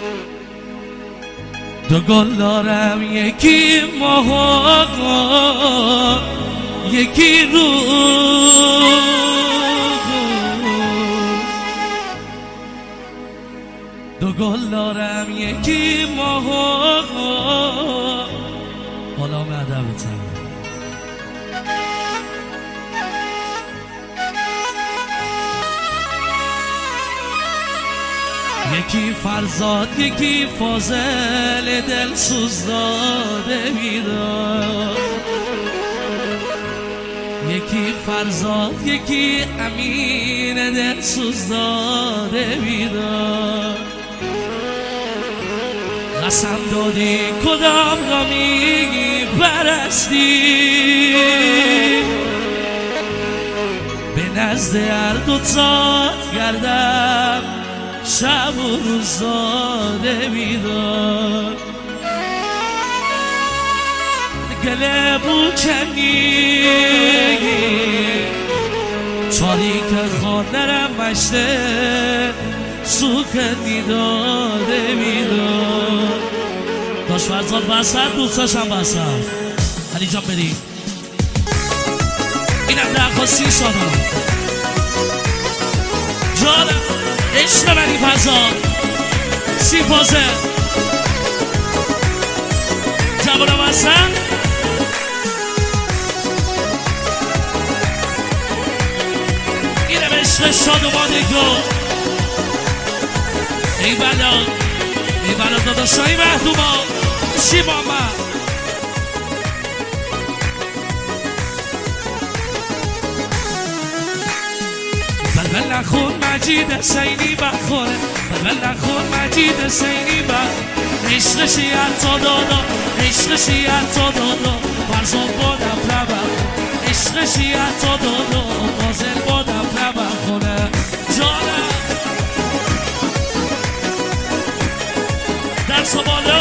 دو گل دارم، یکی ماه یکی روز. دو گل دارم، یکی ماه حالا مدبتم. یکی فرزاد، یکی فاضل دل سوز داده بیدار. یکی فرزاد، یکی امین دل سوز داده بیدار. قسم دادی کدام را میگی پرستی، به نزد هر دوتا گردم شب و روز داده بیدار. گله بوکنی تاریک خانرم مشته سوکنی داده بیدار. داشت فرزاد بسد، دوستاشم بسد. علی جان بریم. اینم درخواستی شادم جانم عشق منی فرزاد سی پازه جوانم هستن. اینم عشق شادمانگو. ای بلا ای بلا داداشای مهدوما سی محمد. بلبل نخون مجید حسینی بخوره، بلبل نخون مجید حسینی بخوره. عشق شیعت دادا، عشق شیعت دادا، فرزان بادم ربخ. عشق شیعت دادا، فاضل بادم ربخ خونه. جانم درس و بالا.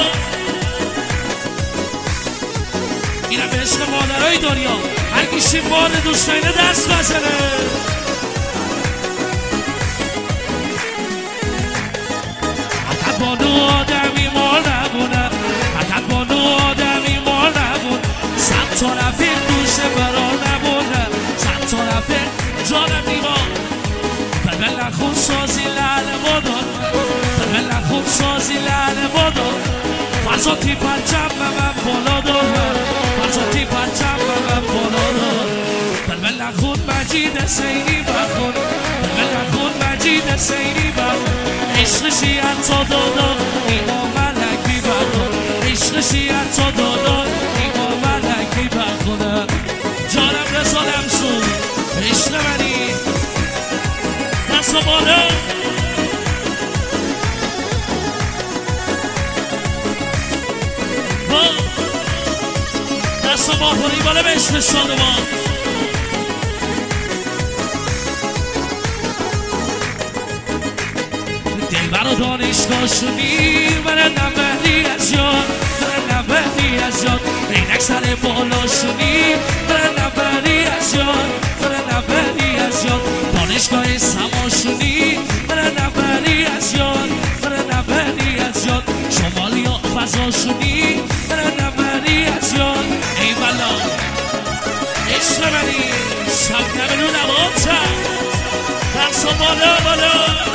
اینم عشق مادرهای دنیا. هر کشی مادر دوستاینه دست بزنه. بانو آدمی مال نبونه، حتی بانو آدمی مال نبونه. صد تا رفیق دوشه برار نبونه، صد تا رفیق جانم نیما. بلبل نخون سازی لعن مادر، بلبل نخون سازی لعن مادر. فرزاتی پرچم من بالا دارم، فرزاتی پرچم من بالا دارم. بلبل نخون مجید حسینی بخون، بلبل نخون مجید حسینی بخون. عشق شیعت دادا ایما ملک بی بخون، عشق شیعت دادا ایما ملک بی بخونه. جانم رضا لمسون عشق منی دست و بالا. دست و بالا بالا به عشق شادمان. برا دانشگاهشونی برندم بهلی از یاد، برندم بهلی از یاد. اینک سر بالاشونی برندم بهلی از یاد، برندم بهلی از یاد. دانشگاه سماشونی برندم بهلی از یاد، برندم بهلی از یاد. شمالی ها فضاشونی برندم بهلی از یاد. ای بلا عشق منی شب نمینو نباتم درس و بالا بالا.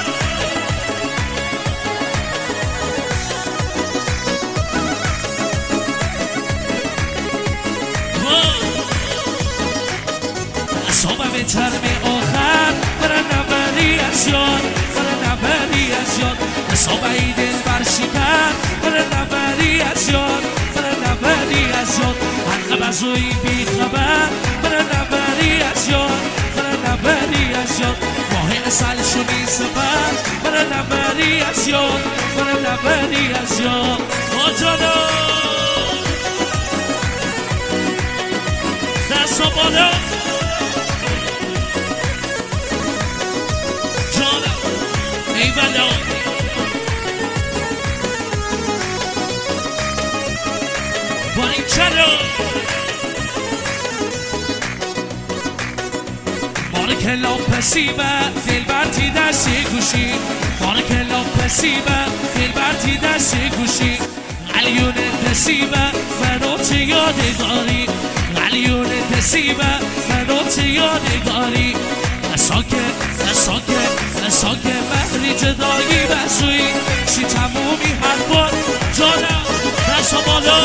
صبح ترم آخر برندم بری از یاد، برندم بری از یاد. صبح دل برشکن برندم بری از یاد، برندم بری از یاد. حق بزوی بی خبر برندم بری از یاد، برندم بری از یاد. ماه اصل شونی سفر برندم بری از یاد، برندم بری از یاد. آجانا دست و بالا. ای بلا باری چرا مال کلام پسیبه دل برتی دستی گوشی. مال کلام نسیبه دلبرتی دست گوشی قلیون نسیبه منو چه یادگاری قلیون نسیبه منو چه یادگاری ساکه مهری جدایی بسوی چی تمومی هر بار جانم دست بالا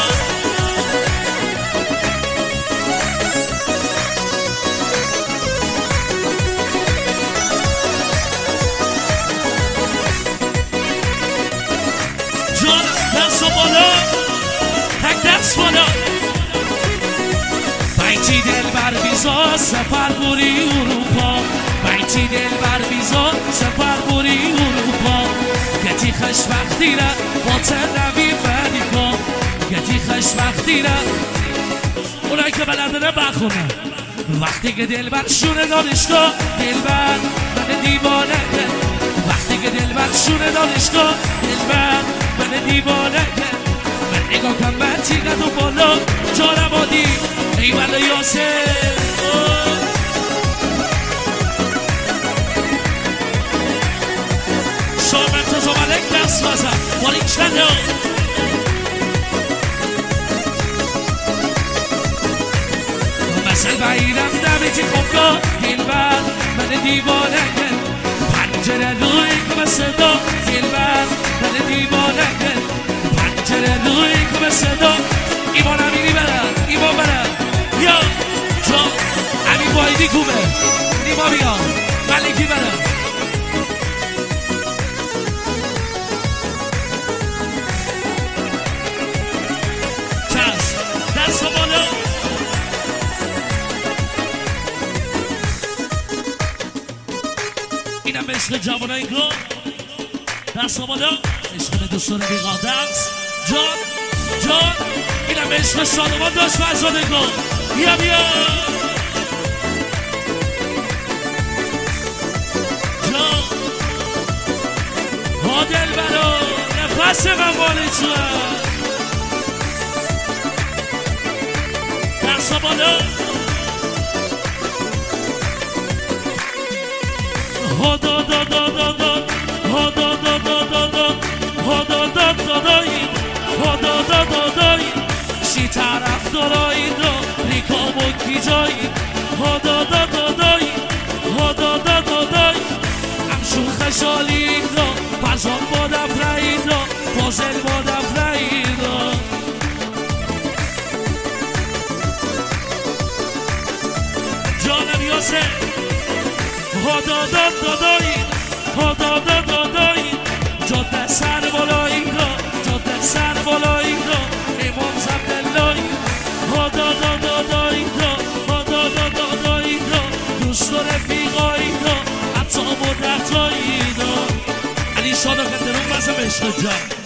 دست بالا تک دست بالا بیتی دل بر ویزا سفر بوری اروپا بیتی دل بر ویزا سفر بوری اروپا گتی خوشبختی را با تنوی بدیکا گتی خوشبختی را اونایی که بلدنه بخونه وقتی که دل بر شونه دانشگاه دل بر من دیوانه وقتی که دل بر شونه دانشگاه دل بر من دیوانه من نگاه کن من تیغت و بالا جانم آدی ای بله یاسر شامن تو زمالک دست بزن بالیک شنو مثل بایرم دمیتی خوبگاه دل بر من دیوانه پنجره روی که صدا دل بر من دیوانه پنجره روی که صدا ایمان امینی برم ایمان برم یا جا امین بایدی کوبه نیما بیا ملکی برم چشم دست بالا اینم عشق جوانای گل دست بالا عشق دوستان بیقادرس جان اینم عشق شادمان داشت فرزاده گل بیا جان ها دل برا نفس من بالی تو دست بالا ها دا دا دا دا دا ها دا دا دا دا دا ها دا دا دا دایی ها دا دا دا دایی شی طرف دارایی دا ریکام و کی جایی ها دا دا دا دایی ها دا دا دا دایی امشون خشالی دا پرزان با دفرهی دا بازل با دفرهی دا جانم یاسر ها دا دا دا دایی ها دا دا دا دایی جاده سر بالایی دا جاده سر بالایی دا امام زبداللهی ها دا دا دا دایی دا ها دا دا دا دایی دا دوست و رفیقایی دا حتی مدرتایی دا علی شادا که درون بزم عشق جان